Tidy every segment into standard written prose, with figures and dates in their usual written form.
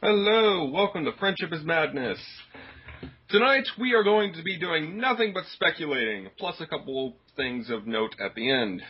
Hello, welcome to Friendship is Madness. Tonight we are going to be doing nothing but speculating, plus a couple things of note at the end.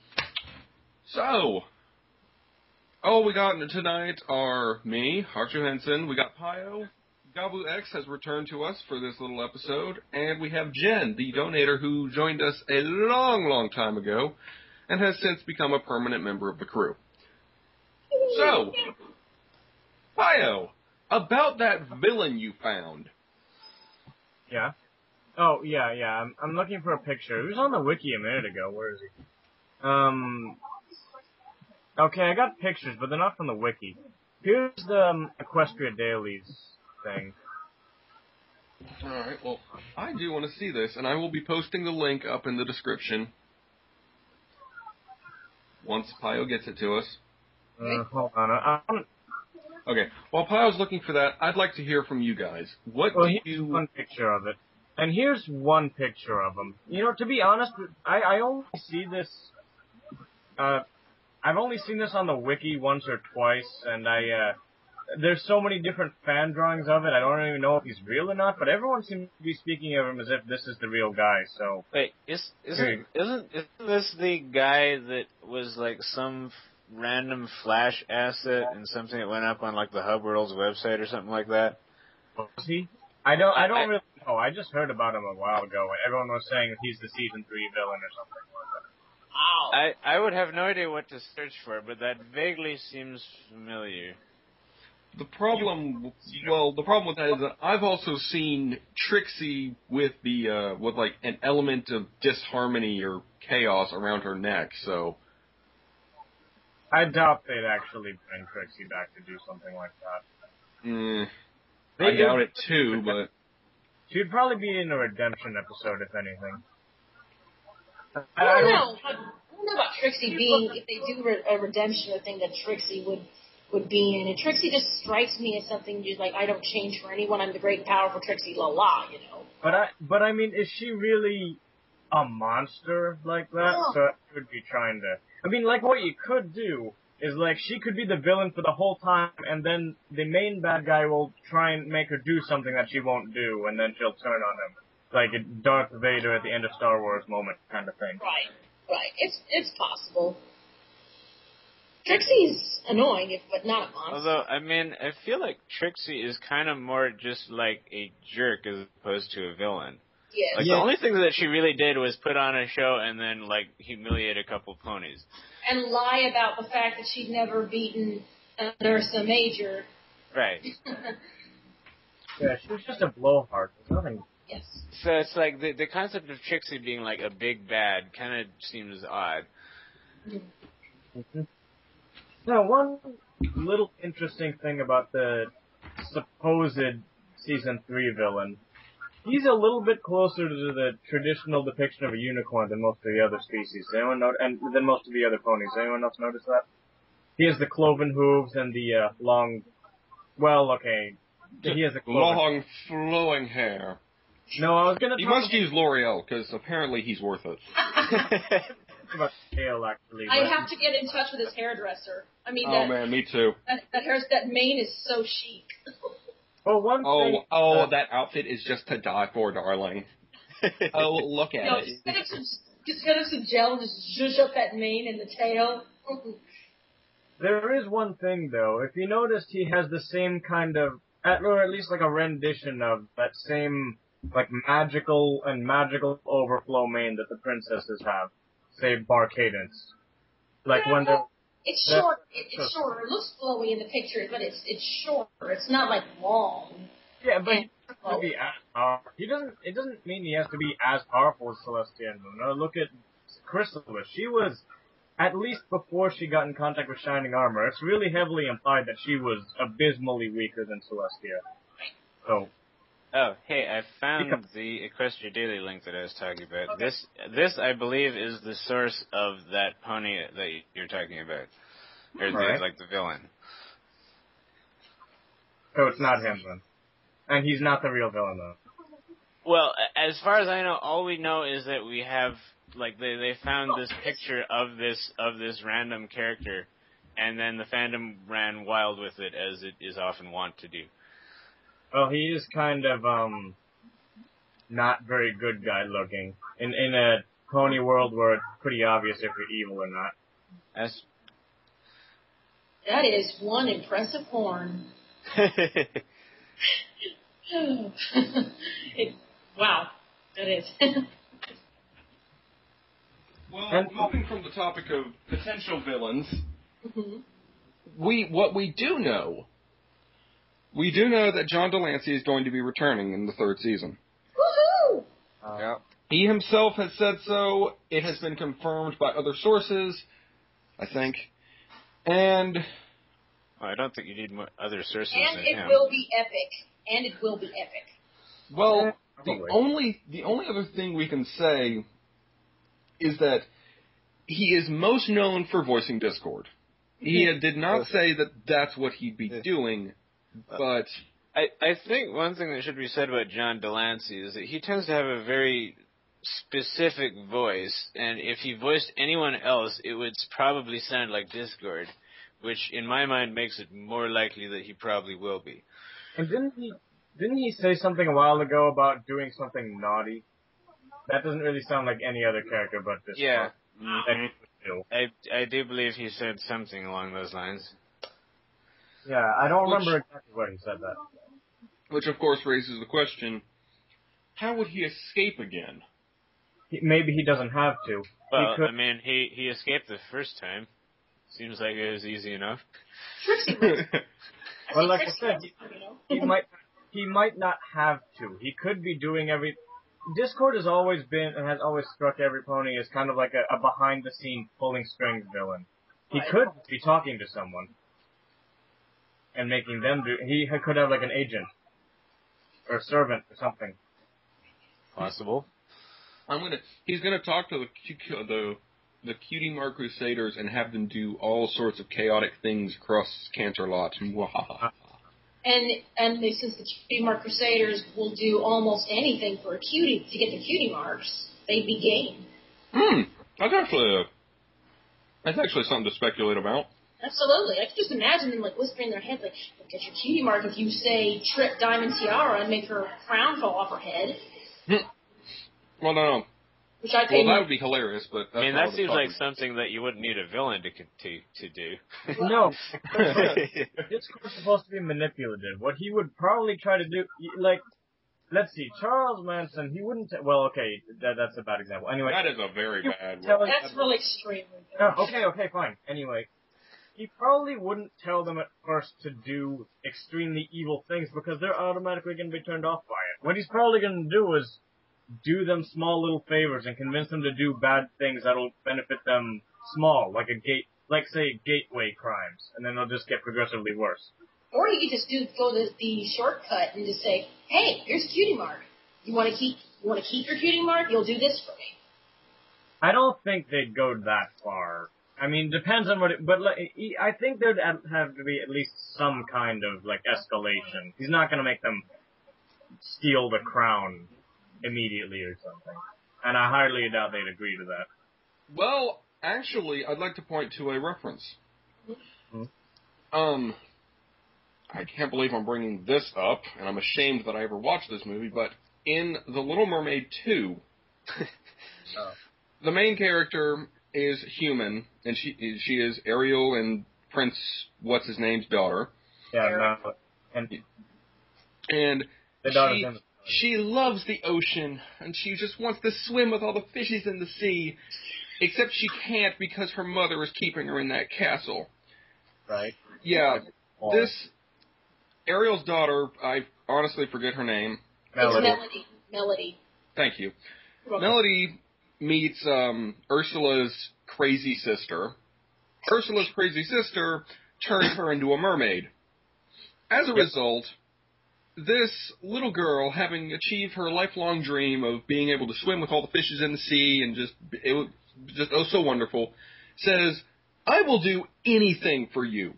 So, all we got tonight are me, Archer Henson, we got Pio, Gabu X has returned to us for this little episode, and we have Jen, the donator who joined us a long time ago, and has since become a permanent member of the crew. So, Pio, about that villain you found. Yeah. Oh, yeah. I'm looking for a picture. He was on the wiki a minute ago. Where is he? Okay, I got pictures, but they're not from the wiki. Here's the Equestria Dailies thing. Alright, well, I do want to see this, and I will be posting the link up in the description once Pio gets it to us. Hold on. Okay, while Pio's looking for that, I'd like to hear from you guys. Here's one picture of it. And here's one picture of him. You know, to be honest, I only see this... I've only seen this on the wiki once or twice, and there's so many different fan drawings of it, I don't even know if he's real or not, but everyone seems to be speaking of him as if this is the real guy, so... Wait, isn't this the guy that was like some random Flash asset and something that went up on like the Hub World's website or something like that? Was he? I don't really know. I just heard about him a while ago. Everyone was saying that he's the Season 3 villain or something like that. I would have no idea what to search for, but that vaguely seems familiar. The problem with that is that I've also seen Trixie with with like an element of disharmony or chaos around her neck, so... I doubt they'd actually bring Trixie back to do something like that. I doubt it too, but... She'd probably be in a redemption episode, if anything. I don't know. I don't know about Trixie being, if they do a redemption, I think that Trixie would be in. And Trixie just strikes me as something just like, I don't change for anyone, I'm the great powerful Trixie, you know. But I mean, is she really a monster like that? Oh. So I would be trying to... I mean, like, what you could do is, like, she could be the villain for the whole time, and then the main bad guy will try and make her do something that she won't do, and then she'll turn on him. Like a Darth Vader at the end of Star Wars moment kind of thing. Right. It's possible. Trixie's annoying, but not a monster. Although, I mean, I feel like Trixie is kind of more just like a jerk as opposed to a villain. Yes. Like, the only thing that she really did was put on a show and then, like, humiliate a couple ponies. And lie about the fact that she'd never beaten Ursa Major. Right. Yeah, she was just a blowhard. There's nothing... Yes. So it's like, the concept of Trixie being, like, a big bad kind of seems odd. Mm-hmm. Now, one little interesting thing about the supposed Season 3 villain... He's a little bit closer to the traditional depiction of a unicorn than most of the other species. And than most of the other ponies. Anyone else notice that? He has the cloven hooves and the long... Well, okay. He has the long, flowing hair. No, I was gonna... He must use L'Oreal, because apparently he's worth it. About tail, actually. I have to get in touch with his hairdresser. I mean, man, me too. That mane is so chic. Well, one thing... that outfit is just to die for, darling. Oh, look at it. Just get us some gel and just zhuzh up that mane and the tail. There is one thing, though. If you noticed, he has the same kind of... Or at least like a rendition of that same, like, magical overflow mane that the princesses have. Say, Barcadence. Like, when they're... It's short. It's shorter. It looks flowy in the picture, but it's shorter. It's not like long. Yeah, but he has to be as powerful. It doesn't mean he has to be as powerful as Celestia and Luna. Look at Chrysalis. She was, at least before she got in contact with Shining Armor, it's really heavily implied that she was abysmally weaker than Celestia. So. Oh, hey, I found the Equestria Daily link that I was talking about. Okay. This, I believe, is the source of that pony that you're talking about. Or like the villain. So it's not him, then. And he's not the real villain, though. Well, as far as I know, all we know is that we have, like, they found this picture of this random character and then the fandom ran wild with it, as it is often wont to do. Well, he is kind of, not very good guy looking. In a pony world where it's pretty obvious if you're evil or not. That is one impressive horn. Wow, that is. Well, moving from the topic of potential villains, Mm-hmm. what we do know that John Delancey is going to be returning in the third season. Woohoo! Yeah. He himself has said so. It has been confirmed by other sources, I think. And Well, I don't think you need other sources And than it him. will be epic. well, Probably. the only other thing we can say is that he is most known for voicing Discord. He did not say that that's what he'd be doing, but I think one thing that should be said about John Delancey is that he tends to have a very specific voice, and if he voiced anyone else, it would probably sound like Discord, which in my mind makes it more likely that he probably will be. And didn't he say something a while ago about doing something naughty? That doesn't really sound like any other character but this Yeah. one. That he would do. I do believe he said something along those lines. Yeah, I don't remember exactly where he said that. which of course raises the question, how would he escape again? Maybe he doesn't have to. Well, He could, I mean, he escaped the first time. Seems like it was easy enough. Trixie was. well, like I Trixie said, was, you know. he might not have to. He could be doing Discord has always been and has always struck every pony as kind of like a behind the scenes pulling strings villain. He Right. could be talking to someone and making them do. He could have like an agent or a servant or something. Possible. He's gonna talk to the Cutie Mark Crusaders and have them do all sorts of chaotic things across Canterlot. And since the Cutie Mark Crusaders will do almost anything for a cutie to get the cutie marks, they'd be game. That's actually something to speculate about. Absolutely. I can just imagine them like whispering in their heads like, "Look, get your cutie mark if you say Trip Diamond Tiara and make her crown fall off her head." Well, no. Which I pay Well, that would be hilarious, but that's I mean, not that what seems we're like talking something that you wouldn't need a villain to do. No, Discord's supposed to be manipulative. What he would probably try to do, like, let's see, Charles Manson, he wouldn't. Well, okay, that's a bad example. Anyway, That is a very bad tell one. us- That's really extreme. Okay, fine. Anyway, he probably wouldn't tell them at first to do extremely evil things because they're automatically going to be turned off by it. What he's probably going to do is do them small little favors and convince them to do bad things that'll benefit them small, like say gateway crimes, and then they'll just get progressively worse. Or you could just go the shortcut and just say, "Hey, here's a cutie mark. You want to keep your cutie mark? You'll do this for me." I don't think they'd go that far. I mean, depends on I think there'd have to be at least some kind of, like, escalation. He's not gonna make them steal the crown immediately or something. And I highly doubt they'd agree to that. Well, actually, I'd like to point to a reference. Hmm? I can't believe I'm bringing this up, and I'm ashamed that I ever watched this movie, but in The Little Mermaid 2, the main character is human, and she is Ariel and Prince What's-His-Name's daughter. Yeah, no. And the daughter's in the she loves the ocean, and she just wants to swim with all the fishes in the sea, except she can't because her mother is keeping her in that castle. right? Yeah, Ariel's daughter, I honestly forget her name. Melody. Melody. Thank you. You're welcome. Melody meets Ursula's crazy sister. Ursula's crazy sister turns her into a mermaid. As a result, this little girl, having achieved her lifelong dream of being able to swim with all the fishes in the sea and it was just oh so wonderful, says, "I will do anything for you."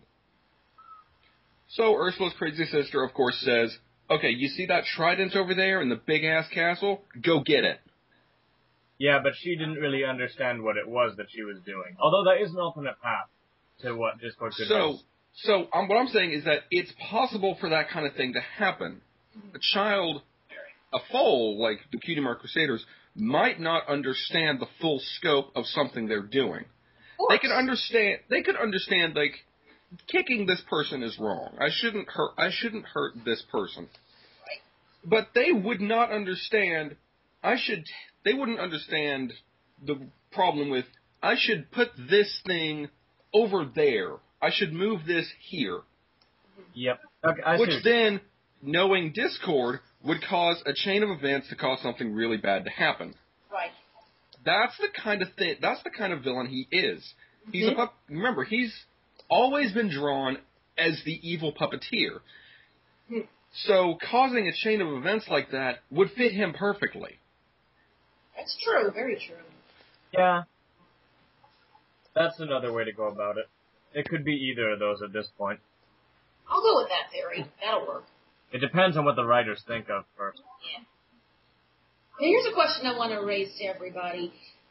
So Ursula's crazy sister, of course, says, "Okay, you see that trident over there in the big-ass castle? Go get it." Yeah, but she didn't really understand what it was that she was doing. Although that is an alternate path. to what Discord could So, do. what I'm saying is that it's possible for that kind of thing to happen. A child, a foal like the Cutie Mark Crusaders, might not understand the full scope of something they're doing. They could understand like kicking this person is wrong. I shouldn't hurt this person. But they would not understand. They wouldn't understand the problem with. I should put this thing over there. I should move this here. Yep. Okay, which then, knowing Discord, would cause a chain of events to cause something really bad to happen. Right. That's the kind of thing. That's the kind of villain he is. He's remember, he's always been drawn as the evil puppeteer. So causing a chain of events like that would fit him perfectly. That's true. Very true. Yeah. That's another way to go about it. It could be either of those at this point. I'll go with that theory. That'll work. It depends on what the writers think of first. Yeah. Now, here's a question I want to raise to everybody.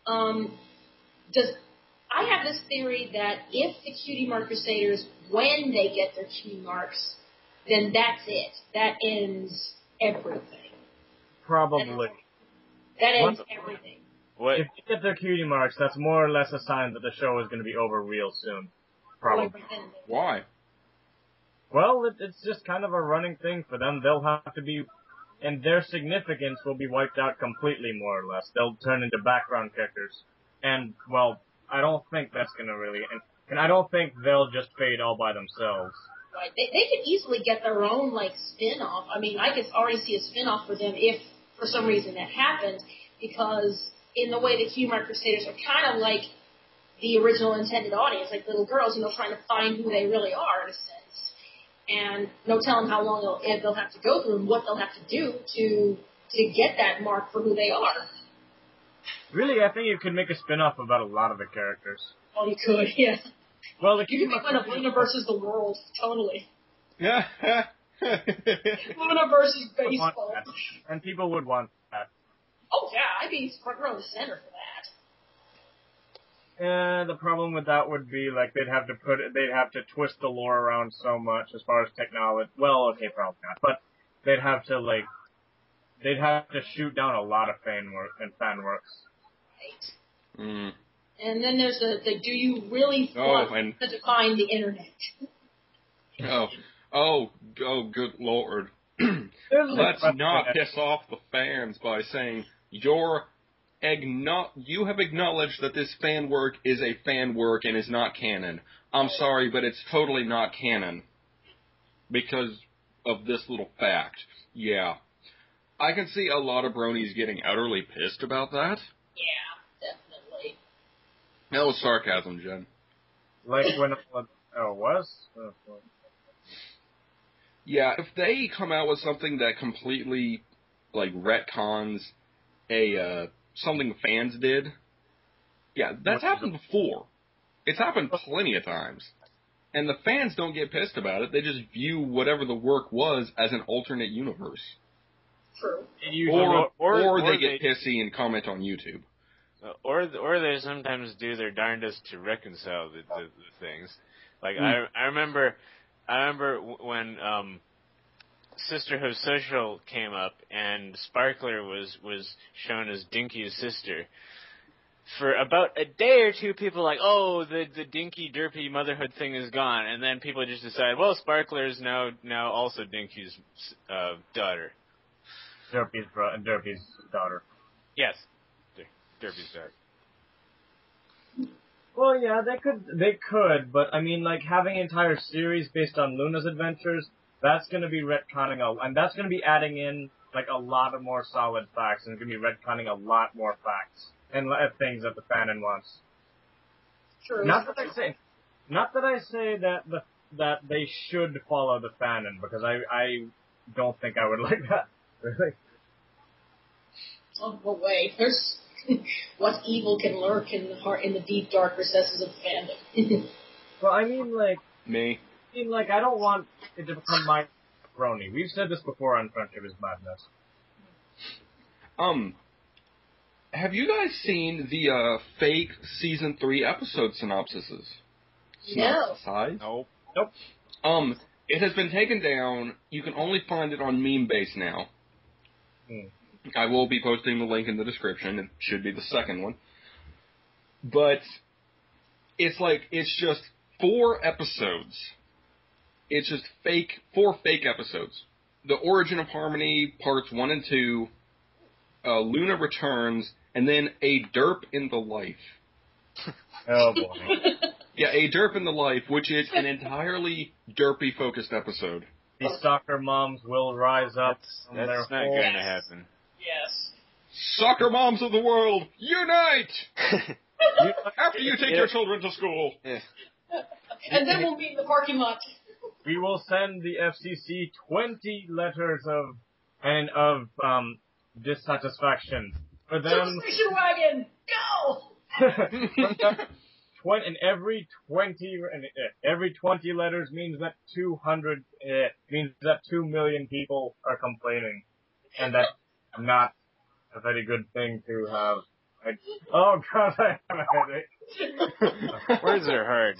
I have this theory that if the Cutie Mark Crusaders, when they get their cutie marks, then that's it. That ends everything. Probably. That ends everything. What? If they get their cutie marks, that's more or less a sign that the show is going to be over real soon. Probably. Why? Well, it's just kind of a running thing for them. They'll have to be, and their significance will be wiped out completely, more or less. They'll turn into background characters. And, well, I don't think that's going to really, and I don't think they'll just fade all by themselves. Right. They could easily get their own, spin-off. I mean, I could already see a spin-off for them if, for some reason, that happened, because in the way the Cutie Mark Crusaders are kind of like the original intended audience, like little girls, trying to find who they really are, in a sense. And no telling how long they'll have to go through and what they'll have to do to get that mark for who they are. Really, I think you could make a spin-off about a lot of the characters. Oh, you could, yeah. Well, the you could make one of Luna versus the world, totally. Yeah. Luna versus baseball. And people would want that. Oh, yeah, I'd be front row and center for that. The problem with that would be, they'd have to twist the lore around so much as far as technology. Well, okay, probably not. But they'd have to shoot down a lot of fan works. Right. Mm. And then there's do you really want to define the internet? Good Lord. Let's not piss off the fans by saying you have acknowledged that this fan work is a fan work and is not canon. I'm sorry, but it's totally not canon. Because of this little fact. Yeah. I can see a lot of bronies getting utterly pissed about that. Yeah, definitely. That was sarcasm, Jen. Like when it was? Yeah, if they come out with something that completely, retcons something fans did, yeah, that's happened before. It's happened plenty of times. And the fans don't get pissed about it. They just view whatever the work was as an alternate universe. True. Or they get pissy and comment on YouTube. Or they sometimes do their darndest to reconcile the things. Like I remember when Sisterhood Social came up and Sparkler was shown as Dinky's sister. For about a day or two, people were like, oh, the dinky derpy motherhood thing is gone, and then people just decided, well, Sparkler is now also Dinky's daughter. Derpy's daughter. Yes, Derpy's daughter. Well, yeah, they could, but I mean, having an entire series based on Luna's adventures, that's going to be retconning and that's going to be adding in a lot of more solid facts, and it's going to be retconning a lot more facts and things that the fanon wants. True. Not that I say that they should follow the fanon, because I don't think I would like that. Really. Oh, no way. There's what evil can lurk in the deep, dark recesses of fandom. Well, I mean, me. I don't want it to become my brony. We've said this before on Friendship is Madness. Have you guys seen the fake season 3 episode synopsises? No. Size? Nope. It has been taken down. You can only find it on Memebase now. I will be posting the link in the description. It should be the second one. But it's just 4 episodes. It's just 4 fake episodes. The Origin of Harmony, parts 1 and 2, Luna Returns, and then A Derp in the Life. Oh boy. Yeah, A Derp in the Life, which is an entirely derpy-focused episode. The soccer moms will rise up. That's not going to happen. Yes. Soccer moms of the world, unite! After you take your children to school. Yeah. And then we'll meet in the parking lot. We will send the FCC 20 letters of dissatisfaction for To them. the station wagon! Go! And every 20 letters means that 2 million people are complaining, and that's not a very good thing to have. Oh God, I have a headache. Words are hard.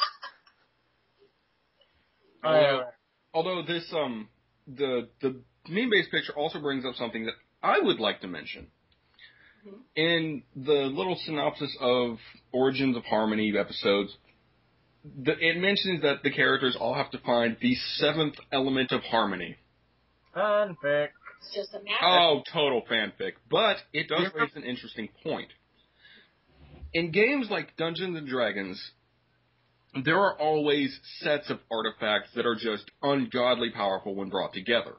Although this the meme-based picture also brings up something that I would like to mention. In the little synopsis of Origins of Harmony episodes, it mentions that the characters all have to find the 7th element of harmony. Fanfic. It's just a matter. Oh, total fanfic. But it does raise an interesting point. In games like Dungeons and Dragons, there are always sets of artifacts that are just ungodly powerful when brought together.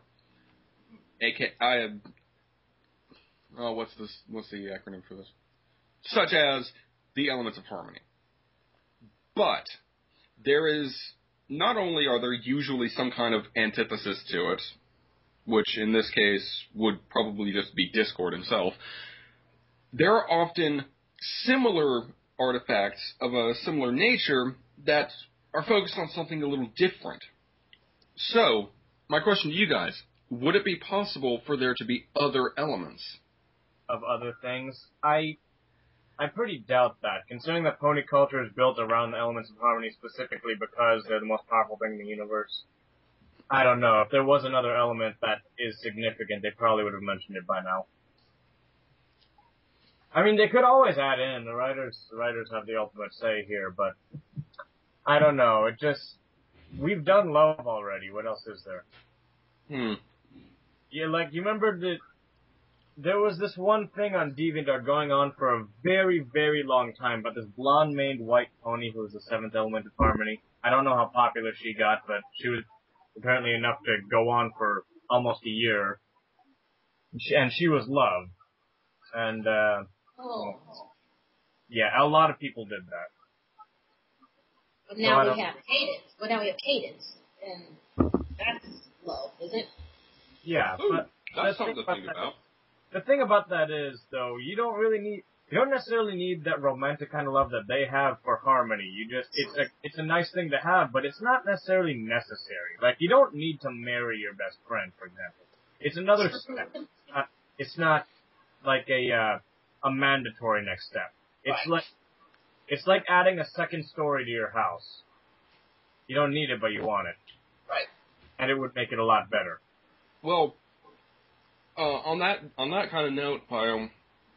What's the acronym for this? Such as the elements of harmony. But not only are there usually some kind of antithesis to it, which in this case would probably just be Discord himself, there are often similar artifacts of a similar nature that are focused on something a little different. So, my question to you guys, would it be possible for there to be other elements? Of other things, I pretty doubt that, considering that pony culture is built around the elements of harmony specifically because they're the most powerful thing in the universe. I don't know. If there was another element that is significant, they probably would have mentioned it by now. I mean, they could always add in. The writers have the ultimate say here, but I don't know. We've done love already. What else is there? Yeah, like, you remember there was this one thing on DeviantArt going on for a very, very long time about this blonde-maned white pony who was the 7th element of harmony. I don't know how popular she got, but she was apparently enough to go on for almost a year. And she was loved. And, yeah, a lot of people did that. But now we have cadence. And that's love, is it? Yeah, Ooh, but that's something to think about. The thing about that is, though, you don't necessarily need that romantic kind of love that they have for harmony. It's a nice thing to have, but it's not necessarily necessary. Like, you don't need to marry your best friend, for example. It's another step. It's not like a mandatory next step. It's like adding a second story to your house. You don't need it, but you want it. Right. And it would make it a lot better. Well, on that kind of note, Pio,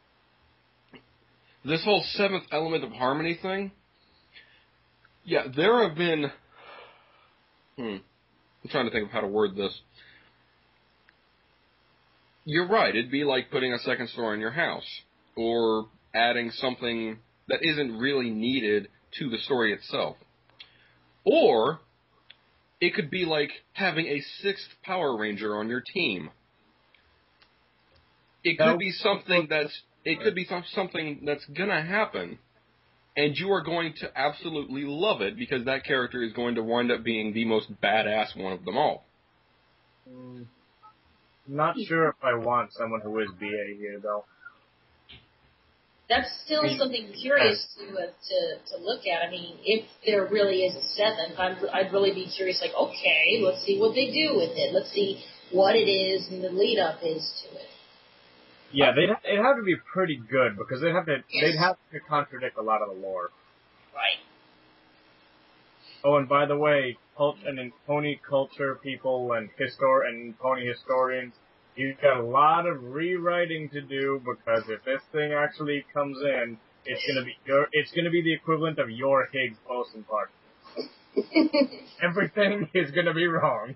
this whole 7th element of harmony thing, yeah, there have been, I'm trying to think of how to word this. You're right, it'd be like putting a second story in your house, or adding something that isn't really needed to the story itself. Or, it could be like having a 6th Power Ranger on your team. It could be something that's gonna happen, and you are going to absolutely love it because that character is going to wind up being the most badass one of them all. Not sure if I want someone who is BA here, though. That's still something curious to look at. I mean, if there really is a 7th, I'd really be curious. Like, okay, let's see what they do with it. Let's see what it is and the lead up is to it. Yeah, it'd have to be pretty good because they'd have to contradict a lot of the lore. Right. Oh, and by the way, in pony culture people and pony historians, you've got a lot of rewriting to do because if this thing actually comes in, it's gonna be the equivalent of your Higgs boson party. Everything is gonna be wrong.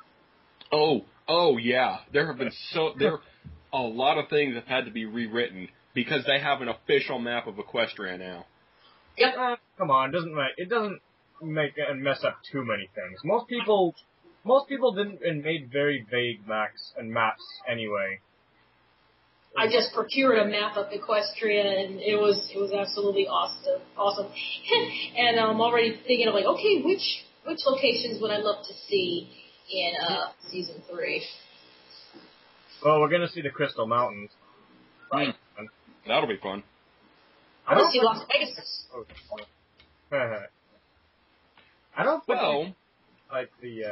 Oh yeah. There are a lot of things that had to be rewritten because they have an official map of Equestria now. Yep. Come on, it doesn't make and mess up too many things. Most people didn't and made very vague maps anyway. I just procured a map of Equestria, and it was absolutely awesome. And I'm already thinking of like, okay, which locations would I love to see in season 3? Well, we're gonna see the Crystal Mountains. Right. That'll be fun. I want to see Las Vegas. I don't think like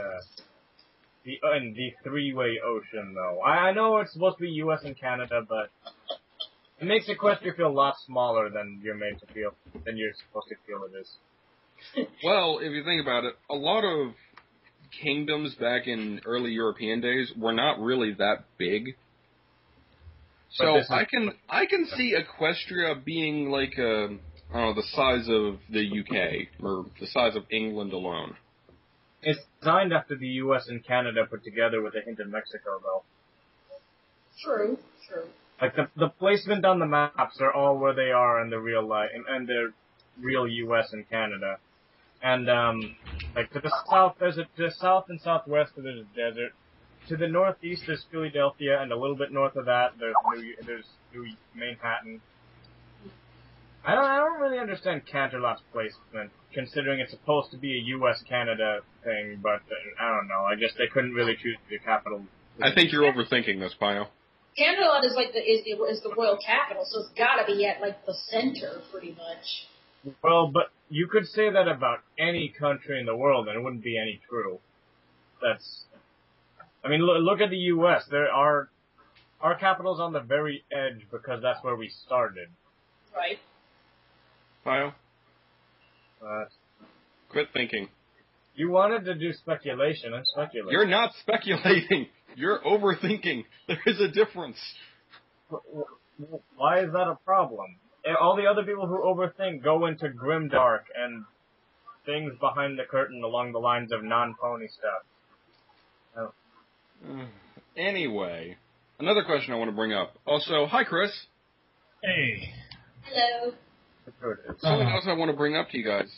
the three-way ocean though. I know it's supposed to be U.S. and Canada, but it makes Equestria feel a lot smaller than you're supposed to feel it is. Well, if you think about it, a lot of kingdoms back in early European days were not really that big. So I can see Equestria being like the size of the UK or the size of England alone. It's designed after the U.S. and Canada put together with a hint of Mexico, though. True. Like the placement on the maps are all where they are in the real life and the real U.S. and Canada. And like to the south, to the south and southwest there's a desert. To the northeast there's Philadelphia, and a little bit north of that there's New Manhattan. I don't really understand Canterlot's placement, considering it's supposed to be a U.S.-Canada thing, but I don't know. I guess they couldn't really choose the capital. I think you're overthinking this, Pio. Canterlot is like is the royal capital, so it's got to be at like the center, pretty much. Well, but you could say that about any country in the world, and it wouldn't be any true. I mean, look at the U.S. Our capital's on the very edge because that's where we started. Right. Pio? Quit thinking. You wanted to do speculation. I'm speculating. You're not speculating. You're overthinking. There is a difference. Why is that a problem? All the other people who overthink go into grimdark and things behind the curtain along the lines of non-pony stuff. Oh. Anyway, another question I want to bring up. Also, hi, Chris. Hey. Hello. Something else I want to bring up to you guys.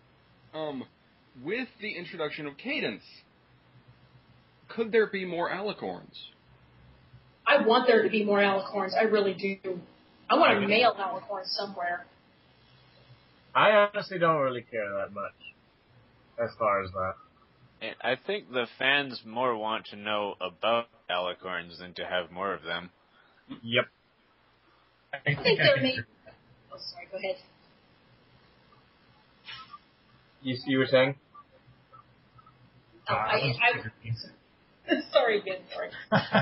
With the introduction of Cadence, could there be more Alicorns? I want there to be more Alicorns. I really do. I want a male Alicorn somewhere. I honestly don't really care that much as far as that. And I think the fans more want to know about Alicorns than to have more of them. Yep. I think there may... Oh, sorry, go ahead. You were saying? Sorry again, sorry.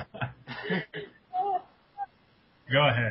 Go ahead.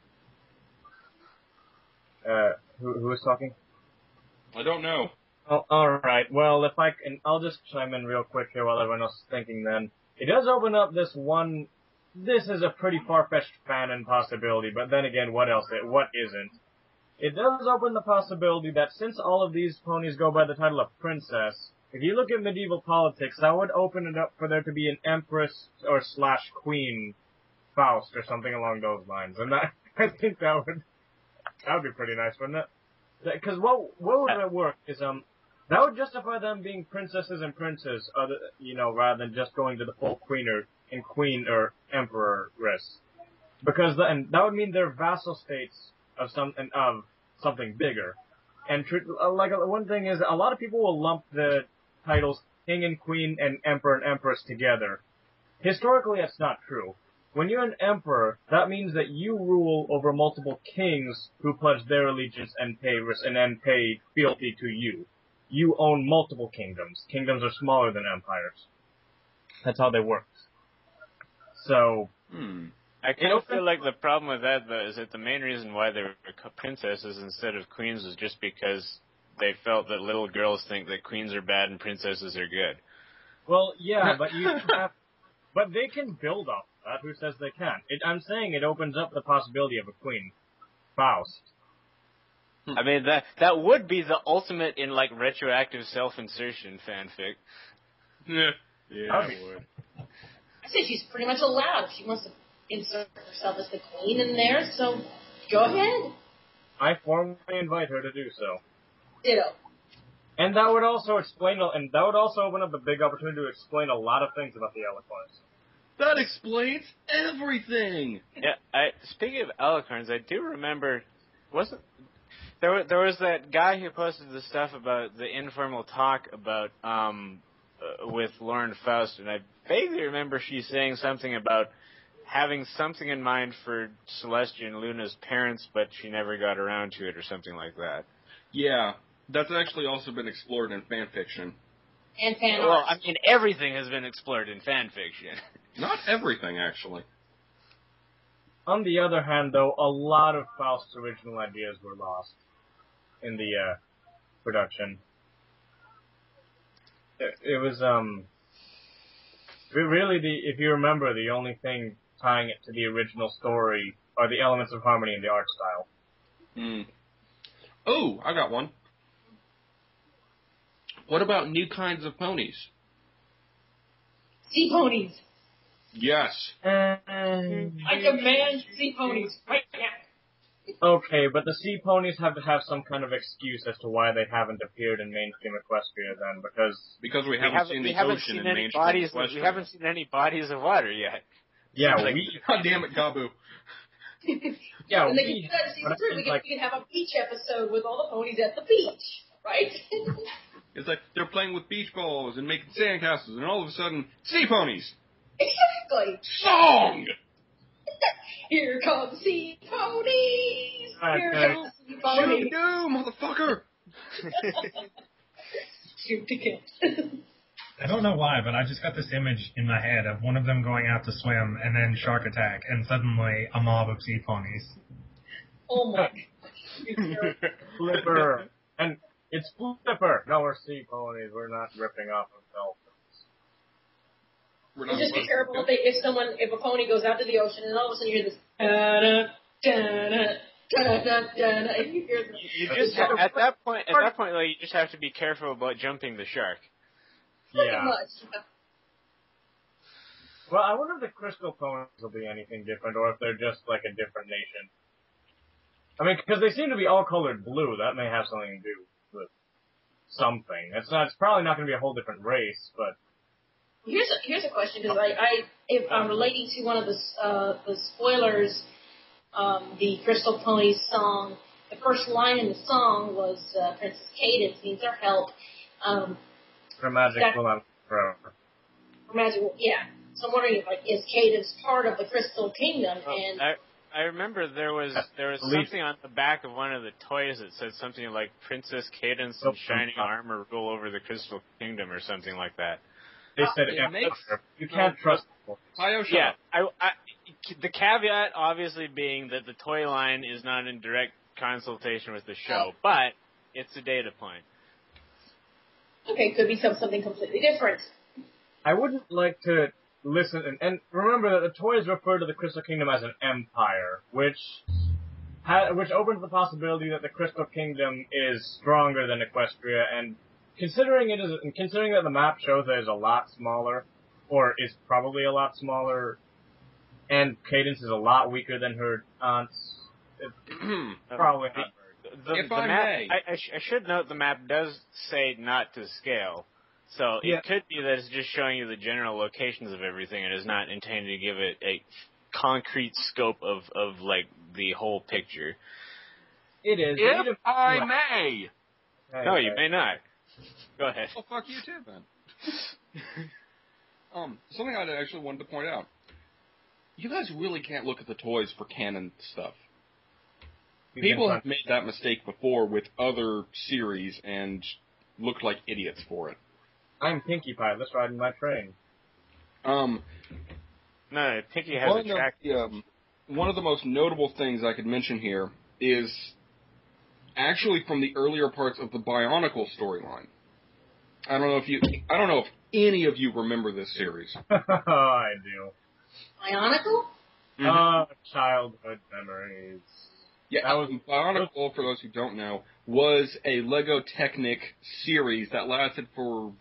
Who was talking? I don't know. Oh, alright. Well, I'll just chime in real quick here while everyone else is thinking then. It does open up this is a pretty far-fetched fanon possibility, but then again, what isn't? It does open the possibility that since all of these ponies go by the title of princess, if you look at medieval politics, that would open it up for there to be an empress or / queen Faust or something along those lines. And I think that would be pretty nice, wouldn't it? Because what would it work is, that would justify them being princesses and princes, rather than just going to the full queen or emperoress. Because that would mean they're vassal states of something bigger. And one thing is, a lot of people will lump the titles king and queen and emperor and empress together. Historically, that's not true. When you're an emperor, that means that you rule over multiple kings who pledge their allegiance and pay fealty to you. You own multiple kingdoms. Kingdoms are smaller than empires. That's how they work. So, I kind of feel like the problem with that, though, is that the main reason why they were princesses instead of queens was just because they felt that little girls think that queens are bad and princesses are good. Well, yeah, but you have, but they can build off that. Who says they can't? I'm saying it opens up the possibility of a queen. Faust. I mean, that would be the ultimate in, like, retroactive self-insertion fanfic. Yeah, it would. I say she's pretty much allowed. If she wants to insert herself as the queen in there, so go ahead. I formally invite her to do so. Ditto. And that would also open up a big opportunity to explain a lot of things about the Alicorns. That explains everything. Yeah, speaking of Alicorns, I do remember, there was that guy who posted the stuff about the informal talk about with Lauren Faust, and I vaguely remember she saying something about having something in mind for Celestia and Luna's parents, but she never got around to it or something like that. Yeah, that's actually also been explored in fan fiction. And fan Well, art. I mean, everything has been explored in fan fiction. Not everything, actually. On the other hand, though, a lot of Faust's original ideas were lost in the production. It was really if you remember, the only thing tying it to the original story are the elements of harmony and the art style. Oh, I got one. What about new kinds of ponies? Sea ponies. Yes. I demand sea ponies right now. Okay, but the sea ponies have to have some kind of excuse as to why they haven't appeared in mainstream Equestria then, because we haven't seen the ocean in mainstream Equestria. We haven't seen any bodies of water yet. Yeah, God damn it, Gabu. Yeah, and they can do that in season 3. We can have a beach episode with all the ponies at the beach, right? It's like they're playing with beach balls and making sandcastles, and all of a sudden, sea ponies. Exactly. Song. Here come sea ponies. Here comes sea Shoot ponies. no, motherfucker. Shoot to kill. I don't know why, but I just got this image in my head of one of them going out to swim and then shark attack, and suddenly a mob of sea ponies. Oh my. Flipper. And it's Flipper. No, we're sea ponies. We're not ripping off of dolphins. And just be careful if a pony goes out to the ocean and all of a sudden you hear this da-da, da-da, da-da, da-da, and you hear at that point, like, you just have to be careful about jumping the shark. pretty Yeah. much. Well, I wonder if the Crystal Ponies will be anything different, or if they're just like a different nation. I mean, because they seem to be all colored blue. That may have something to do with something. It's probably not going to be a whole different race, but. Here's a question, because if I'm relating to one of the spoilers, the Crystal Ponies song, the first line in the song was Princess Cadence needs our help. Her magic will not forever. Magic, yeah. So I'm wondering if is Cadence part of the Crystal Kingdom? And I remember there was something on the back of one of the toys that said something like Princess Cadence and shining armor rule over the Crystal Kingdom or something like that. They said you can't trust people. Yeah, the caveat obviously being that the toy line is not in direct consultation with the show, but it's a data point. Okay, could be something completely different. I wouldn't like to listen, and remember that the toys refer to the Crystal Kingdom as an empire, which opens the possibility that the Crystal Kingdom is stronger than Equestria, and considering that the map shows that it's a lot smaller, or is probably a lot smaller, and Cadence is a lot weaker than her aunts, it's probably not very good. The map, I should note the map does say not to scale. So it could be that it's just showing you the general locations of everything and is not intended to give it a concrete scope of like the whole picture. It is. If I may. No, you may not. Go ahead. Well, fuck you too, then. Something I actually wanted to point out. You guys really can't look at the toys for canon stuff. People have made that mistake before with other series and looked like idiots for it. I'm Pinkie Pie. Let's ride in my train. No, Pinkie has a track. One of the most notable things I could mention here is actually from the earlier parts of the Bionicle storyline. I don't know if any of you remember this series. I do. Bionicle? Childhood memories. Yeah, Bionicle, for those who don't know, was a Lego Technic series that lasted for,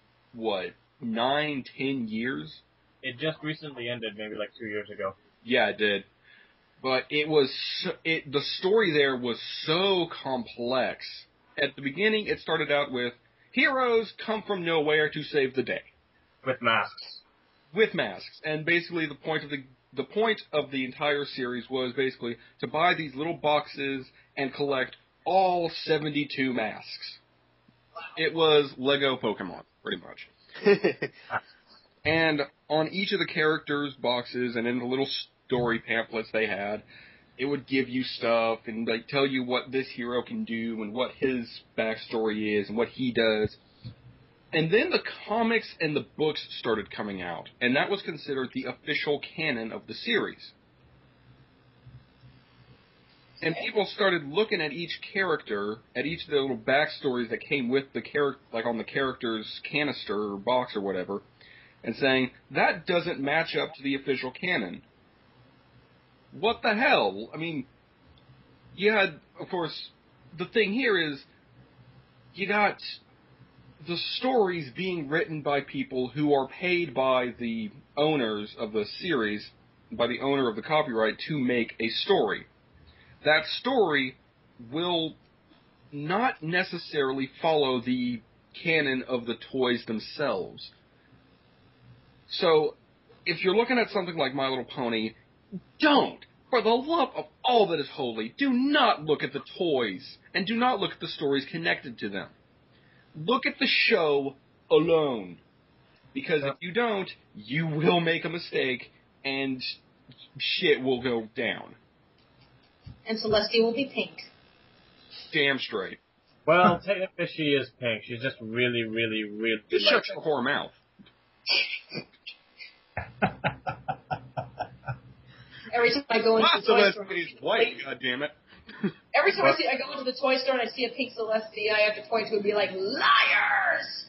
9-10 years? It just recently ended, maybe like 2 years ago. Yeah, it did. But the story there was so complex. At the beginning, it started out with, heroes come from nowhere to save the day. With masks. With masks. And basically the point of the entire series was basically to buy these little boxes and collect all 72 masks. It was Lego Pokemon, pretty much. And on each of the characters' boxes and in the little story pamphlets they had, it would give you stuff and like tell you what this hero can do and what his backstory is and what he does. And then the comics and the books started coming out, and that was considered the official canon of the series. And people started looking at each character, at each of the little backstories that came with the character, like on the character's canister or box or whatever, and saying, that doesn't match up to the official canon. What the hell? I mean, you had, of course, the thing here is, you got the stories being written by people who are paid by the owners of the series, by the owner of the copyright, to make a story. That story will not necessarily follow the canon of the toys themselves. So, if you're looking at something like My Little Pony, don't, for the love of all that is holy, do not look at the toys, and do not look at the stories connected to them. Look at the show alone. Because if you don't, you will make a mistake, and shit will go down. And Celestia will be pink. Damn straight. Well, technically she is pink. She's just really, really, really... Just shut your whore mouth. Every time I go into the toy store... white, goddammit. Every time I go into the toy store and I see a pink Celestia, I have to point to it and be like, liars!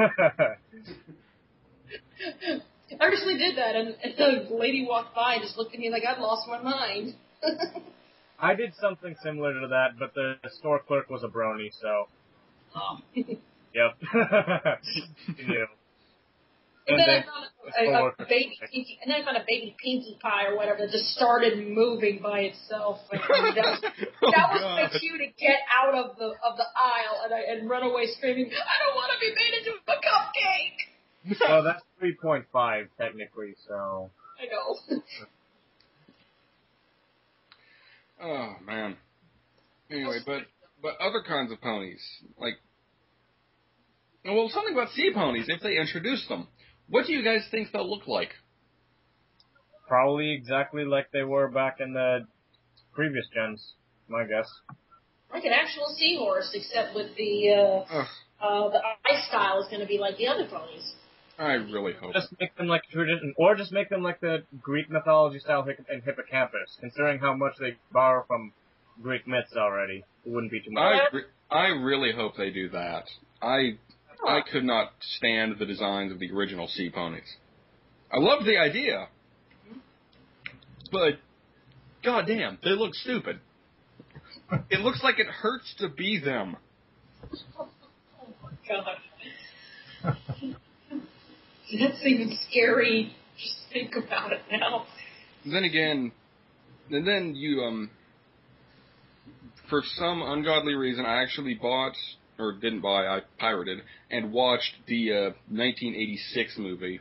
I recently did that, and the lady walked by and just looked at me like I'd lost my mind. I did something similar to that, but the store clerk was a brony, so... Oh. Yep. You knew. And then I found a baby Pinkie, and then I found a baby Pinkie Pie or whatever that just started moving by itself. And that was my cue to get out of the aisle and run away screaming, I don't want to be made into a cupcake! Well, that's 3.5 technically, so... I know. Oh, man. Anyway, but other kinds of ponies, like... Well, something about sea ponies, if they introduce them. What do you guys think they'll look like? Probably exactly like they were back in the previous gens, my guess. Like an actual seahorse, except with the ice style is going to be like the other ponies. I really hope. Just make them like tradition, or just make them like the Greek mythology style in Hippocampus. Considering how much they borrow from Greek myths already, it wouldn't be too much. I really hope they do that. I could not stand the designs of the original sea ponies. I loved the idea, but goddamn, they look stupid. It looks like it hurts to be them. Oh my god. That's even scary. Just think about it now. Then again, and then you, for some ungodly reason, I actually bought, or didn't buy, I pirated, and watched the 1986 movie.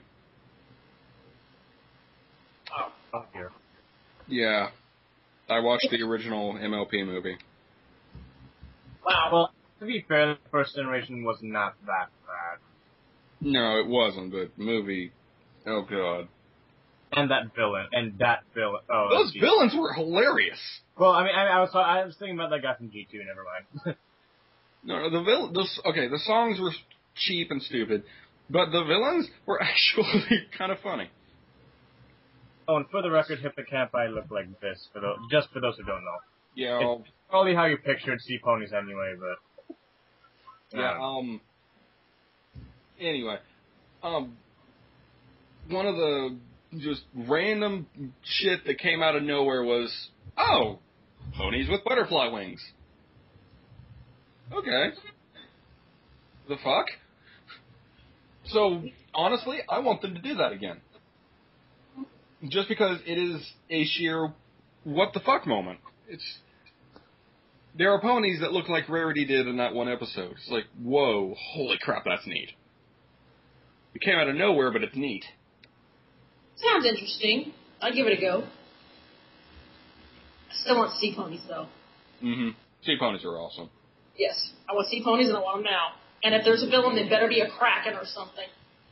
Oh, here. Yeah. I watched the original MLP movie. Wow. Well, to be fair, the first generation was not that bad. No, it wasn't, but movie, oh god. And that villain. Oh, those villains were hilarious. Well, I mean, I was thinking about that guy from G2. Never mind. No, the songs were cheap and stupid, but the villains were actually kind of funny. Oh, and for the record, Hippocampi look like this. For those who don't know. Yeah. It's probably how you pictured sea ponies anyway, but... Yeah, anyway. One of the just random shit that came out of nowhere was, oh, ponies with butterfly wings. Okay. The fuck? So, honestly, I want them to do that again. Just because it is a sheer what the fuck moment. There are ponies that look like Rarity did in that one episode. It's like, whoa, holy crap, that's neat. It came out of nowhere, but it's neat. Sounds interesting. I'd give it a go. I still want sea ponies, though. Mm-hmm. Sea ponies are awesome. Yes. I want sea ponies, and I want them now. And if there's a villain, they better be a Kraken or something.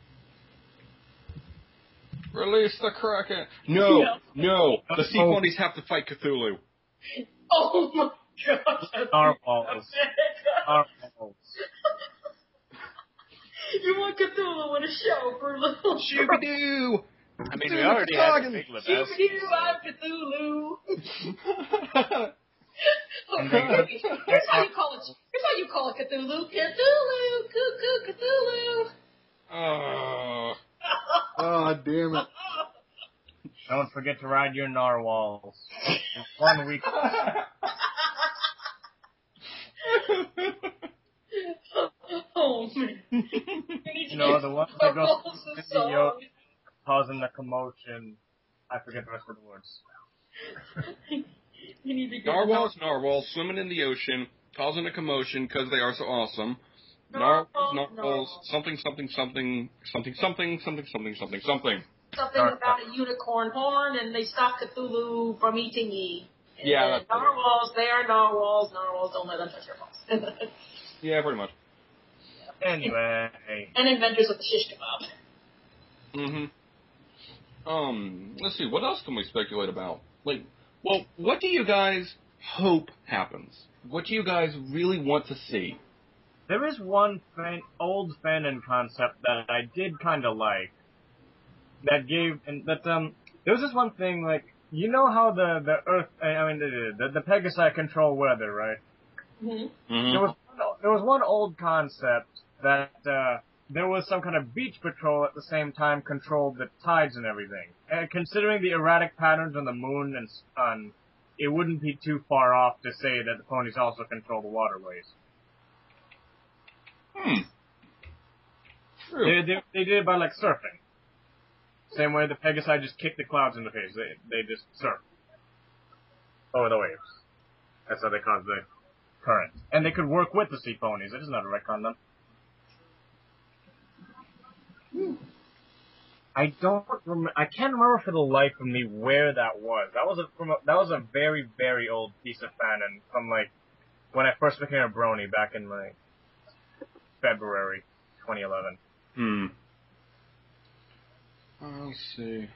Release the Kraken. No. The sea ponies have to fight Cthulhu. Oh my gosh. Narwhals. You want Cthulhu in a show for a little Shooby-doo! I mean, we already have a Big Lebowski. Shooby-doo, I'm Cthulhu. Here's how you call it. Here's how you call it Cthulhu. Cthulhu, cuckoo, Cthulhu. Oh, damn it. Don't forget to ride your narwhals. In 1 week. Oh, man. You know, the ones that go through the yoke, causing the commotion. I forget the rest of the words. Narwhals swimming in the ocean, causing a commotion because they are so awesome. Narwhals, something. Something about a unicorn horn, and they stop Cthulhu from eating ye. And yeah, that's narwhals, they are narwhals. Narwhals, don't let them touch your balls. Yeah, pretty much. Anyway. And inventors of the shish kebab. Let's see, what else can we speculate about? What do you guys hope happens? What do you guys really want to see? There is one old fanon concept that I did kind of like. There was this one thing, like, you know how the Earth, the Pegasi control weather, right? Mm-hmm. There was one old concept that, there was some kind of beach patrol at the same time controlled the tides and everything. And considering the erratic patterns on the moon and sun, it wouldn't be too far off to say that the ponies also control the waterways. True. They did it by, like, surfing. Same way the Pegasi just kick the clouds in the face. They just surf over the waves. That's how they cause the current. And they could work with the sea ponies. It is not a retcon them. I can't remember for the life of me where that was. That was a very, very old piece of fanon from, like, when I first became a brony back in, like, February 2011. Let's see.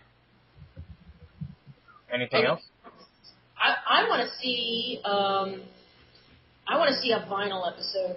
Anything else? I want to see. I want to see a vinyl episode.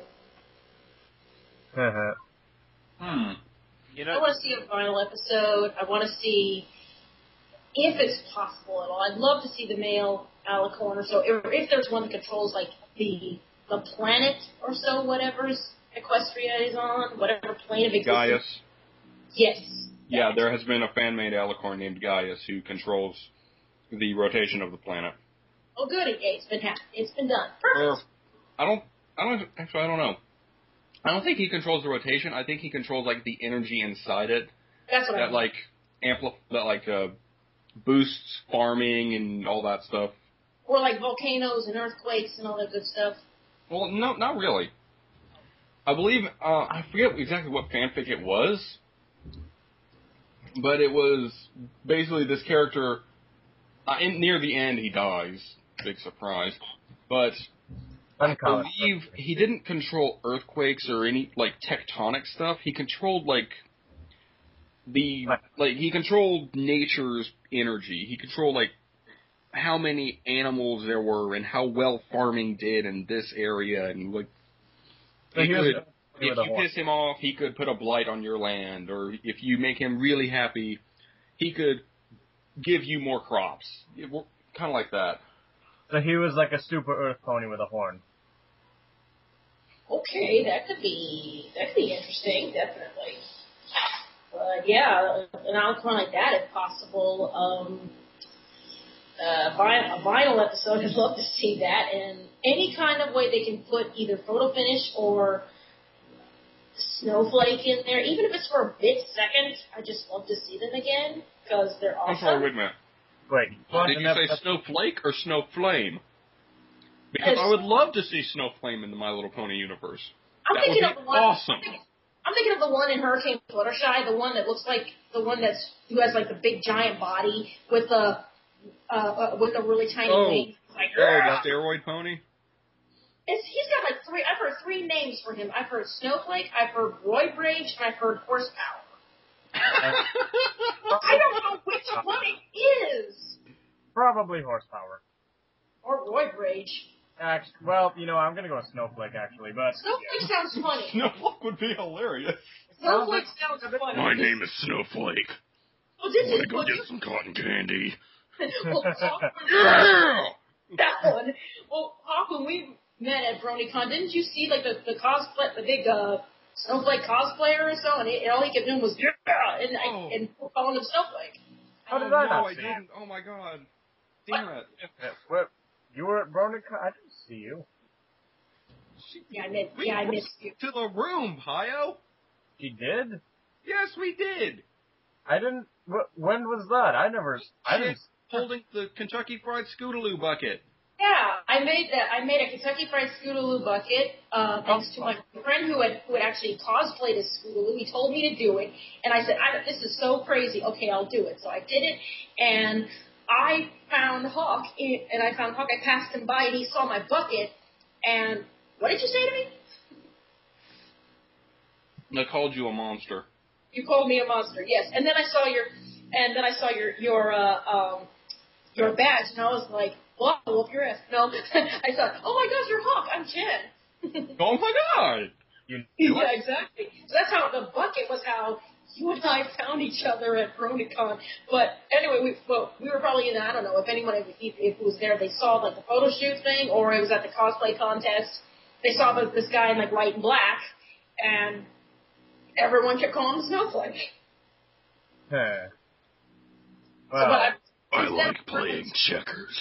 You know, I want to see a vinyl episode. I want to see, if it's possible at all, I'd love to see the male alicorn or so. If there's one that controls, like, the planet or so, whatever's Equestria is on, whatever plane of existence. Gaius. Yes. Yeah, there has been a fan-made alicorn named Gaius who controls the rotation of the planet. Oh, good. It's been done. Perfect. I don't know. I don't think he controls the rotation. I think he controls, like, the energy inside it. That's what I mean. Boosts farming and all that stuff. Or like volcanoes and earthquakes and all that good stuff. Well, no, not really. I believe, I forget exactly what fanfic it was, but it was basically this character, near the end he dies. Big surprise. But I believe he didn't control earthquakes or any, like, tectonic stuff. He controlled, he controlled nature's energy. He controlled, like, how many animals there were and how well farming did in this area. And, like, if you piss him off, he could put a blight on your land. Or if you make him really happy, he could give you more crops. Kind of like that. So he was like a super Earth pony with a horn. Okay, that could be interesting, definitely. Yeah, an outcome like that, if possible. A vinyl episode, I'd love to see that. And any kind of way they can put either photo finish or Snowflake in there, even if it's for a bit second, I just love to see them again because they're awesome. I'm sorry, wait a minute. Wait, did you say Snowflake or Snowflame? Because I would love to see Snowflame in the My Little Pony universe. That would be awesome. I'm thinking of the one in Hurricane Fluttershy, the one that looks like the one who has like the big giant body with the really tiny wings. Like, the steroid pony. He's got like three. I've heard three names for him. I've heard Snowflake, I've heard Roid Rage, and I've heard Horsepower. I don't know which one it is. Probably Horsepower. Or Roid Rage. Actually, well, I'm gonna go with Snowflake actually, but Snowflake sounds funny. Snowflake would be hilarious. Snowflake sounds funny. My name is Snowflake. Well, this I want to go get some cotton candy. Well, that one. Well, Hawk, when we met at BronyCon, didn't you see like the cosplay, the big Snowflake cosplayer or so, and all he kept doing was and calling him Snowflake. How did I not I see didn't. Oh my god. Damn it. What? You were at BronyCon? I didn't see you. I missed you. To the room, Pio. She did? Yes, we did. I didn't. When was that? I didn't. Holding the Kentucky Fried Scootaloo bucket. Yeah, I made that. I made a Kentucky Fried Scootaloo bucket thanks to my friend who had actually cosplayed as Scootaloo. He told me to do it, and I said, "This is so crazy. Okay, I'll do it." So I did it, and I found Hawk. I passed him by, and he saw my bucket. And what did you say to me? I called you a monster. You called me a monster, yes. And then I saw your badge, and I was like, "Well, whoop your ass." No, I thought, "Oh my gosh, you're Hawk. I'm Jen." Oh my god! Yeah, exactly. So that's how the bucket was. How you and I found each other at BronyCon. But anyway, we were probably in. I don't know if anyone, if it was there, they saw like the photo shoot thing, or it was at the cosplay contest. They saw this guy in like white and black, and everyone kept calling him Snowflake. Well, I like playing checkers.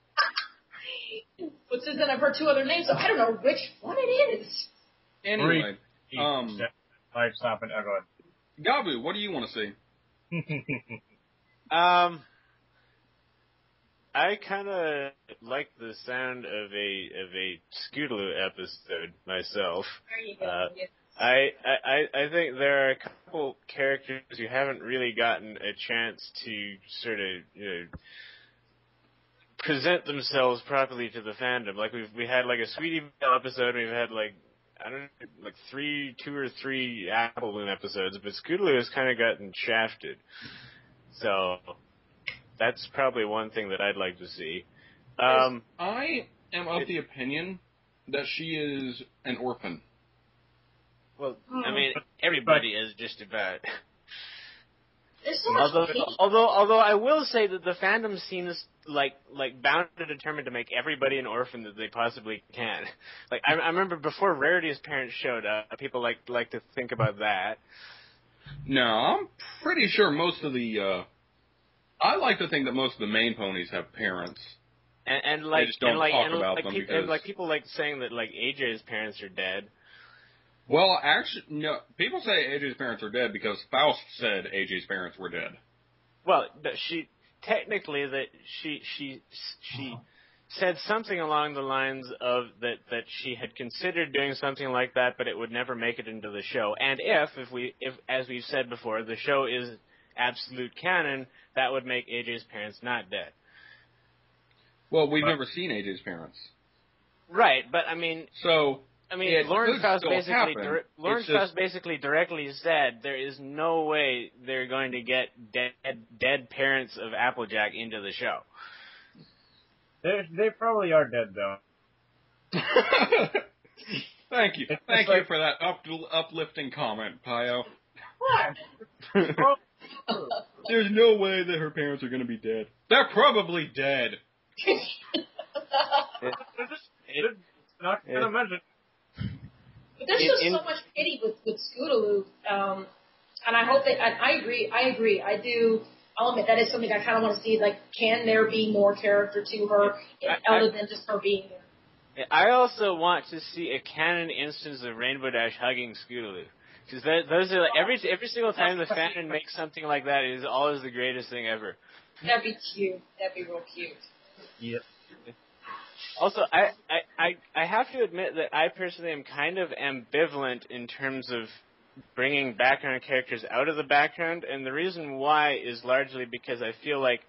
But since then I've heard two other names, so I don't know which one it is. Anyway, life stopping. Oh, go ahead. Gabu, what do you want to see? I kind of like the sound of a Scootaloo episode myself. There you go. Yes. I think there are a couple characters who haven't really gotten a chance to sort of present themselves properly to the fandom. Like we had like a Sweetie Belle episode, we've had like two or three Apple Balloon episodes, but Scootaloo has kind of gotten shafted. So that's probably one thing that I'd like to see. I am of the opinion that she is an orphan. Well, I mean, everybody is just about. There's so much Although I will say that the fandom seems like bound and determined to make everybody an orphan that they possibly can. Like I remember before Rarity's parents showed up, people like to think about that. No, I'm pretty sure most of the. I like to think that most of the main ponies have parents. And they just don't talk about them because and people like saying that like AJ's parents are dead. Well, actually, no. People say AJ's parents are dead because Faust said AJ's parents were dead. Well, she technically she said something along the lines of that she had considered doing something like that, but it would never make it into the show. And if as we've said before, the show is absolute canon, that would make AJ's parents not dead. Well, we've never seen AJ's parents. Right, but I mean, Lauren Faust basically directly said there is no way they're going to get dead parents of Applejack into the show. They probably are dead, though. Thank you for that uplifting comment, Pio. There's no way that her parents are going to be dead. They're probably dead. Not gonna mention. But there's just so much pity with Scootaloo, and I hope that I agree. I do. I'll admit that is something I kind of want to see. Like, can there be more character to her other than just her being there? I also want to see a canon instance of Rainbow Dash hugging Scootaloo. Because those are like, every single time the fandom makes something like that, it is always the greatest thing ever. That'd be cute. That'd be real cute. Yep. Also, I have to admit that I personally am kind of ambivalent in terms of bringing background characters out of the background, and the reason why is largely because I feel like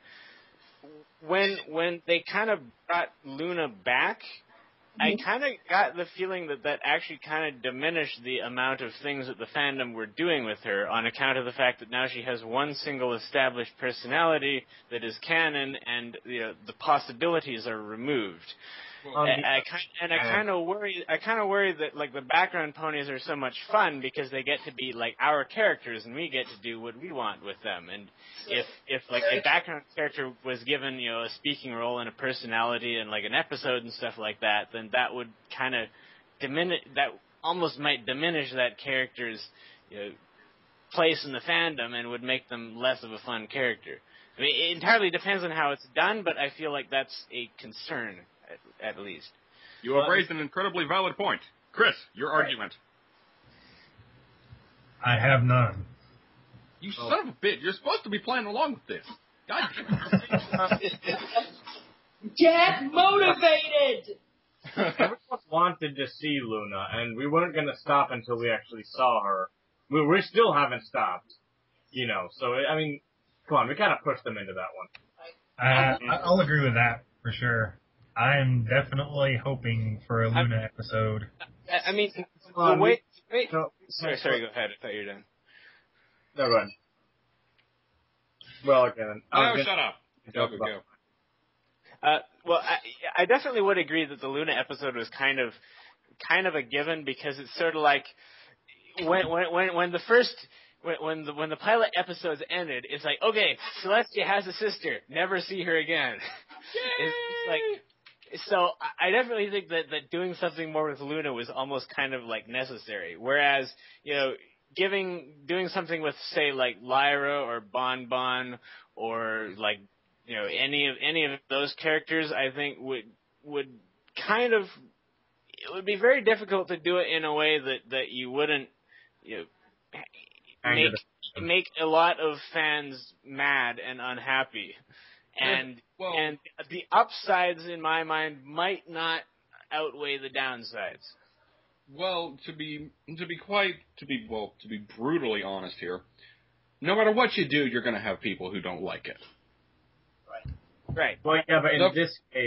when they kind of brought Luna back, I kind of got the feeling that actually kind of diminished the amount of things that the fandom were doing with her on account of the fact that now she has one single established personality that is canon, and the possibilities are removed. I kind of worry that like the background ponies are so much fun because they get to be like our characters and we get to do what we want with them. And if like a background character was given a speaking role and a personality and like an episode and stuff like that, then that would kind of diminish. That almost might diminish that character's place in the fandom and would make them less of a fun character. I mean, it entirely depends on how it's done, but I feel like that's a concern. At least. You have raised an incredibly valid point. Chris, your argument. I have none. You son of a bitch. You're supposed to be playing along with this. God damn it. Get motivated! Everyone wanted to see Luna, and we weren't going to stop until we actually saw her. We still haven't stopped. So, I mean, come on, we kind of pushed them into that one. I'll agree with that, for sure. I'm definitely hoping for a Luna episode. I mean, wait. No, sorry, go ahead. I thought you were done. No, go ahead. Well, okay then. Oh, shut up. Go. Well, I definitely would agree that the Luna episode was kind of a given because it's sort of like when the pilot episodes ended, it's like, okay, Celestia has a sister, never see her again. It's like. So I definitely think that doing something more with Luna was almost kind of like necessary. Whereas, doing something with say like Lyra or Bon Bon or like any of those characters, I think would kind of, it would be very difficult to do it in a way that you wouldn't make a lot of fans mad and unhappy. And the upsides, in my mind, might not outweigh the downsides. Well, to be brutally honest here, no matter what you do, you're going to have people who don't like it. Right. Well, yeah, but in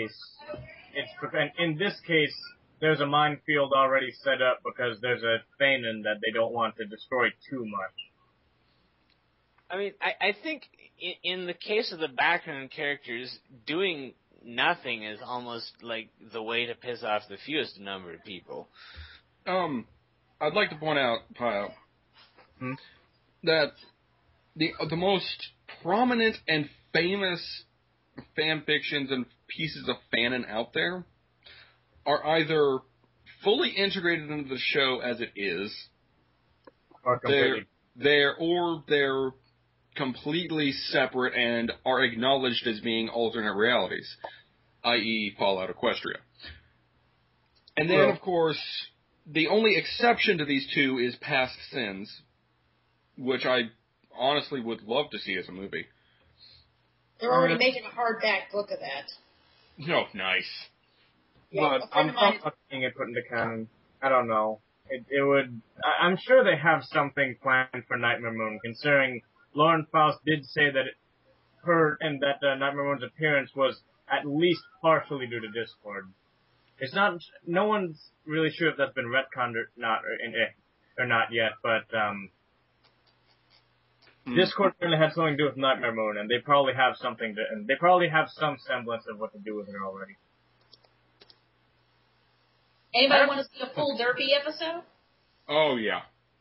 this case, there's a minefield already set up because there's a Thanon that they don't want to destroy too much. I mean, I think in the case of the background characters, doing nothing is almost like the way to piss off the fewest number of people. I'd like to point out, Pio, that the most prominent and famous fan fictions and pieces of fanon out there are either fully integrated into the show as it is, or they're completely separate and are acknowledged as being alternate realities, i.e. Fallout Equestria. And then, of course, the only exception to these two is Past Sins, which I honestly would love to see as a movie. They're already making a hardback book of that. Oh, nice. Yeah, but I'm not seeing it put into canon. I don't know. It would... I'm sure they have something planned for Nightmare Moon, considering Lauren Faust did say that Nightmare Moon's appearance was at least partially due to Discord. It's not... No one's really sure if that's been retconned or not yet, but Discord really had something to do with Nightmare Moon, and they probably have some semblance of what to do with her already. Anybody want to see a full Derpy episode? Oh, yeah.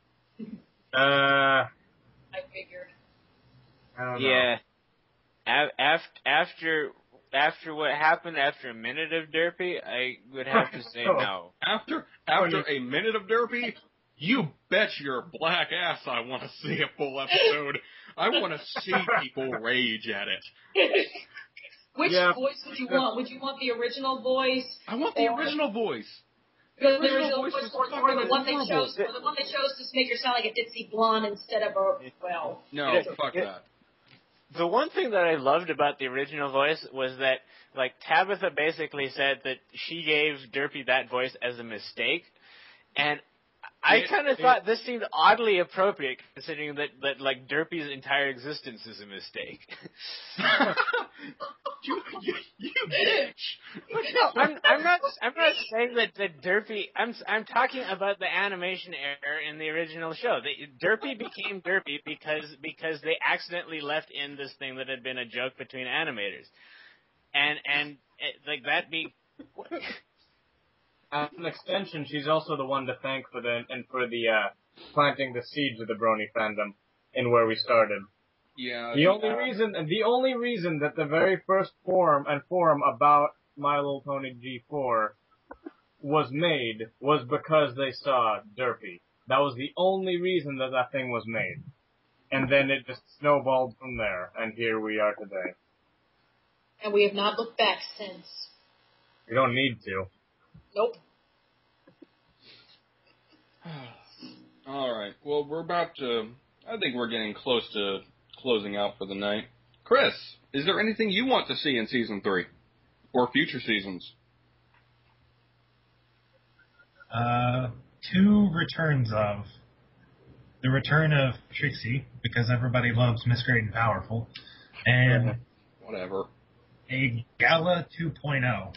I figured. I don't know. Yeah. after what happened after a minute of Derpy, I would have to say no. After a minute of Derpy, you bet your black ass I want to see a full episode. I want to see people rage at it. Which voice would you want? Would you want the original voice? I want the original voice. The original voice or the one they chose, or the one they chose to make her sound like a ditzy blonde instead of a, well... No, fuck that. The one thing that I loved about the original voice was that, like, Tabitha basically said that she gave Derpy that voice as a mistake, and I kind of thought this seemed oddly appropriate, considering that like, Derpy's entire existence is a mistake. you bitch! I'm not saying that Derpy. I'm talking about the animation error in the original show. Derpy became Derpy because they accidentally left in this thing that had been a joke between animators, and like that being. As an extension, she's also the one to thank for the planting the seeds of the Brony fandom in where we started. Yeah. The only reason that the very first forum about My Little Pony G4 was made was because they saw Derpy. That was the only reason that thing was made. And then it just snowballed from there, and here we are today. And we have not looked back since. We don't need to. Nope. All right. Well, I think we're getting close to closing out for the night. Chris, is there anything you want to see in Season 3? Or future seasons? 2 returns of. The return of Trixie, because everybody loves Miss Great and Powerful. And... whatever. A Gala 2.0.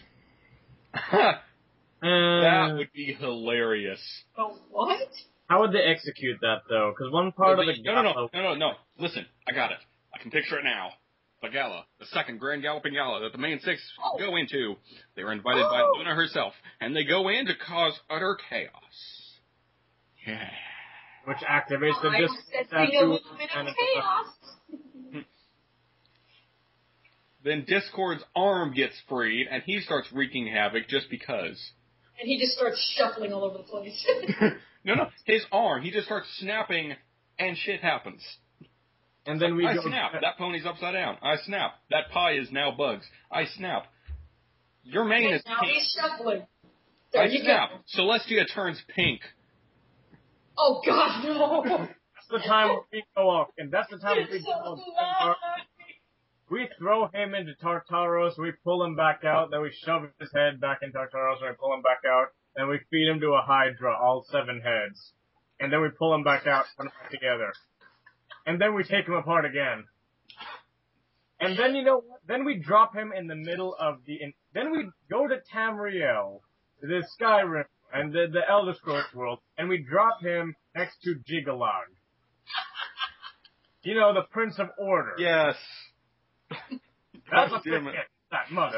That would be hilarious. Oh, what? How would they execute that, though? Because one part of the Gala... No. Listen, I got it. I can picture it now. The Gala, the second Grand Galloping Gala that the main 6 go into. They were invited by Luna herself, and they go in to cause utter chaos. Yeah. Which activates the disc statue. Then Discord's arm gets freed, and he starts wreaking havoc just because. And he just starts shuffling all over the place. No, his arm. He just starts snapping, and shit happens. And then I snap. That pony's upside down. I snap. That pie is now bugs. I snap. Your mane is now pink. he's shuffling. I snap. Celestia turns pink. Oh, God, no. That's the time we go off, and that's the time we go off. We throw him into Tartaros, we pull him back out, then we shove his head back in Tartaros, and we pull him back out, then we feed him to a Hydra, all 7 heads. And then we pull him back out, put them back together. And then we take him apart again. And then, you know what? Then we drop him in the middle of then we go to Tamriel, the Skyrim, and the Elder Scrolls world, and we drop him next to Jigalag. You know, the Prince of Order. Yes. That's a that mother.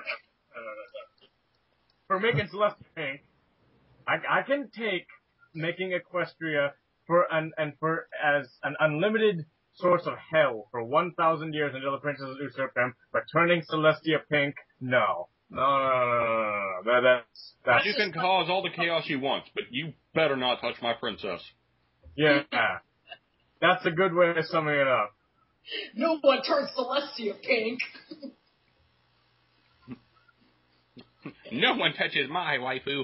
For making Celestia pink, I can take making Equestria as an unlimited source of hell for 1,000 years until the princesses usurp them, but turning Celestia pink, no. That's you can cause all the chaos you want, but you better not touch my princess. Yeah. That's a good way of summing it up. No one turns Celestia pink. No one touches my waifu.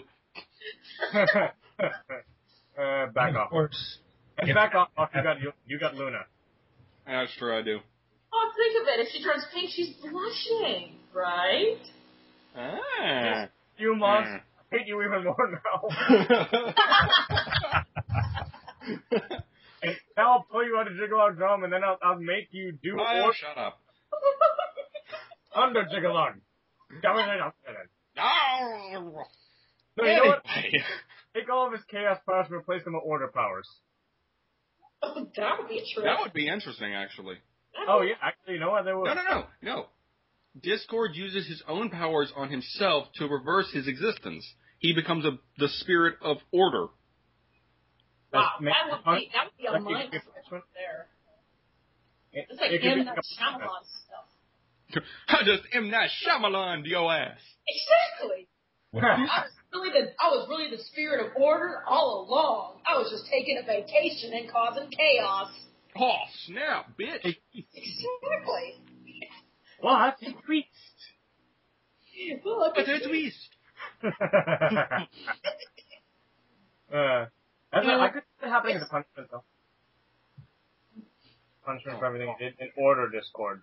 Back off. Of course. And back off. You got Luna. That's true, I do. Oh, think of it. If she turns pink, she's blushing, right? Ah. You monster. I hate you even more now. And now I'll pull you out of Jigalog drum, and then I'll make you do shut up. Under Jigalog. No, you know what? Take all of his chaos powers and replace them with order powers. Oh, that would be a trick. That would be interesting, actually. Oh, yeah. Actually, you know what? They would. No. Discord uses his own powers on himself to reverse his existence. He becomes the spirit of order. Wow, that would be a mind switch there. It's like him and Shyamalan stuff. I just M. Night Shyamalan to your ass. Exactly. I was really the spirit of order all along. I was just taking a vacation and causing chaos. Oh, snap, bitch. Exactly. What a twist! Look What a twist. I could see it happening in the punishment, though. Punishment for everything he did in Order Discord.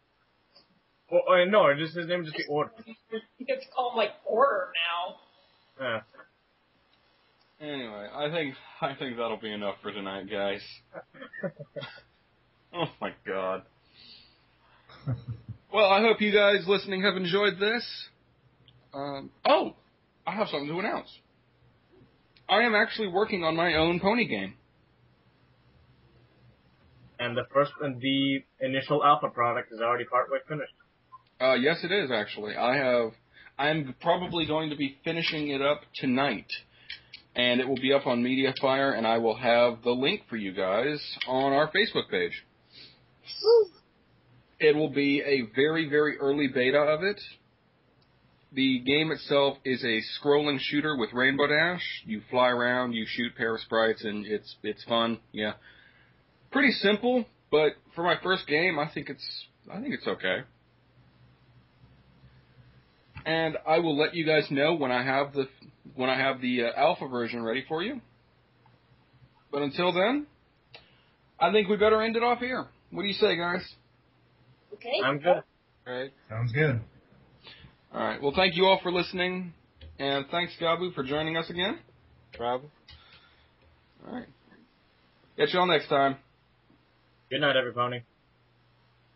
No, his name would just be Order. You have to call him, like, Order now. Yeah. Anyway, I think that'll be enough for tonight, guys. Oh my god. Well, I hope you guys listening have enjoyed this. I have something to announce. I am actually working on my own pony game. And the initial alpha product is already partway finished. Yes, it is actually. I'm probably going to be finishing it up tonight, and it will be up on MediaFire, and I will have the link for you guys on our Facebook page. It will be a very, very early beta of it. The game itself is a scrolling shooter with Rainbow Dash. You fly around, you shoot pair of sprites, and it's fun. Yeah, pretty simple, but for my first game, I think it's okay. And I will let you guys know when I have the alpha version ready for you. But until then, I think we better end it off here. What do you say, guys? Okay. I'm good. All right. Sounds good. All right. Well, thank you all for listening, and thanks, Gabu, for joining us again. Problem? All right. Catch you all next time. Good night, everybody.